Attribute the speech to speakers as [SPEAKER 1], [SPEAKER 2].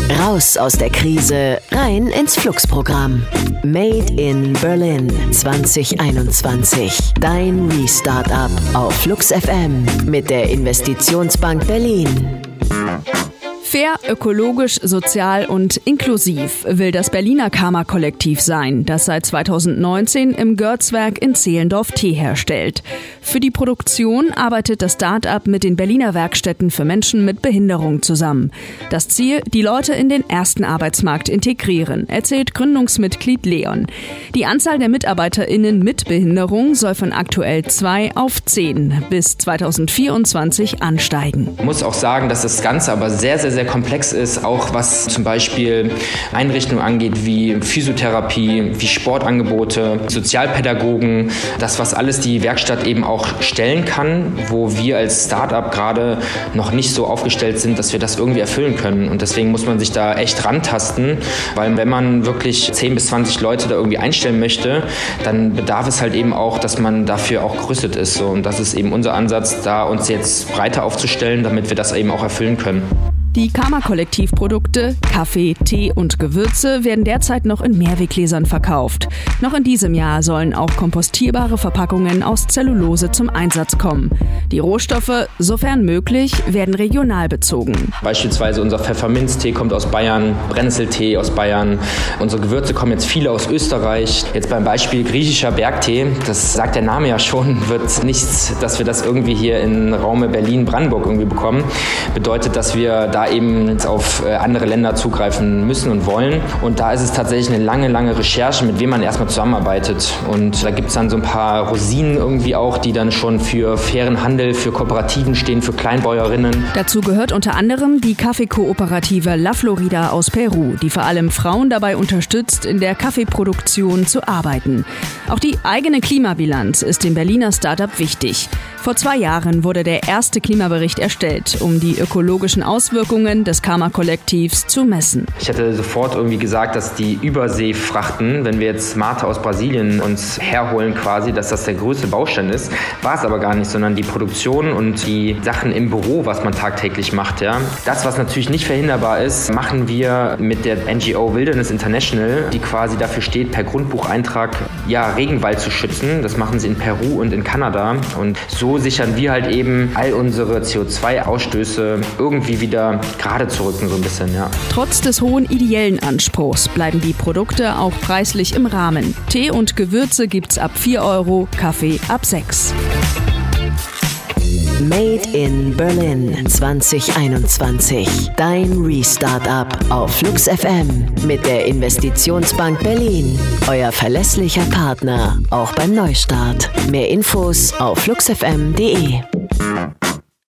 [SPEAKER 1] Raus aus der Krise, rein ins Flux-Programm. Made in Berlin 2021. Dein Restart-up auf Flux FM mit der Investitionsbank Berlin.
[SPEAKER 2] Fair, ökologisch, sozial und inklusiv will das Berliner Karma-Kollektiv sein, das seit 2019 im Görzwerk in Zehlendorf Tee herstellt. Für die Produktion arbeitet das Start-up mit den Berliner Werkstätten für Menschen mit Behinderung zusammen. Das Ziel, die Leute in den ersten Arbeitsmarkt integrieren, erzählt Gründungsmitglied Leon. Die Anzahl der MitarbeiterInnen mit Behinderung soll von aktuell 2 auf 10 bis 2024 ansteigen.
[SPEAKER 3] Ich muss auch sagen, dass das Ganze aber sehr komplex ist, auch was zum Beispiel Einrichtungen angeht, wie Physiotherapie, wie Sportangebote, Sozialpädagogen, das, was alles die Werkstatt eben auch stellen kann, wo wir als Start-up gerade noch nicht so aufgestellt sind, dass wir das irgendwie erfüllen können. Und deswegen muss man sich da echt rantasten, weil wenn man wirklich 10 bis 20 Leute da irgendwie einstellen möchte, dann bedarf es halt eben auch, dass man dafür auch gerüstet ist. So. Und das ist eben unser Ansatz, da uns jetzt breiter aufzustellen, damit wir das eben auch erfüllen können.
[SPEAKER 2] Die Karma-Kollektivprodukte, Kaffee, Tee und Gewürze werden derzeit noch in Mehrweggläsern verkauft. Noch in diesem Jahr sollen auch kompostierbare Verpackungen aus Zellulose zum Einsatz kommen. Die Rohstoffe, sofern möglich, werden regional bezogen.
[SPEAKER 3] Beispielsweise unser Pfefferminztee kommt aus Bayern, Brennnesseltee aus Bayern. Unsere Gewürze kommen jetzt viele aus Österreich. Jetzt beim Beispiel griechischer Bergtee, das sagt der Name ja schon, wird nichts, dass wir das irgendwie hier in Raume Berlin-Brandenburg irgendwie bekommen. Bedeutet, dass wir da eben jetzt auf andere Länder zugreifen müssen und wollen. Und da ist es tatsächlich eine lange Recherche, mit wem man erstmal zusammenarbeitet. Und da gibt es dann so ein paar Rosinen irgendwie auch, die dann schon für fairen Handel, für Kooperativen stehen, für Kleinbäuerinnen.
[SPEAKER 2] Dazu gehört unter anderem die Kaffeekooperative La Florida aus Peru, die vor allem Frauen dabei unterstützt, in der Kaffeeproduktion zu arbeiten. Auch die eigene Klimabilanz ist dem Berliner Startup wichtig. Vor 2 Jahren wurde der erste Klimabericht erstellt, um die ökologischen Auswirkungen des Karma-Kollektivs zu messen.
[SPEAKER 3] Ich hätte sofort irgendwie gesagt, dass die Überseefrachten, wenn wir jetzt Mate aus Brasilien uns herholen quasi, dass das der größte Baustein ist. War es aber gar nicht, sondern die Produktion und die Sachen im Büro, was man tagtäglich macht. Ja. Das, was natürlich nicht verhinderbar ist, machen wir mit der NGO Wilderness International, die quasi dafür steht, per Grundbucheintrag Regenwald zu schützen. Das machen sie in Peru und in Kanada. Und so sichern wir halt eben all unsere CO2-Ausstöße irgendwie wieder gerade zu rücken, so ein bisschen, ja.
[SPEAKER 2] Trotz des hohen ideellen Anspruchs bleiben die Produkte auch preislich im Rahmen. Tee und Gewürze gibt's ab 4 €, Kaffee ab 6.
[SPEAKER 1] Made in Berlin 2021. Dein Restart-up auf Flux FM mit der Investitionsbank Berlin. Euer verlässlicher Partner, auch beim Neustart. Mehr Infos auf fluxfm.de.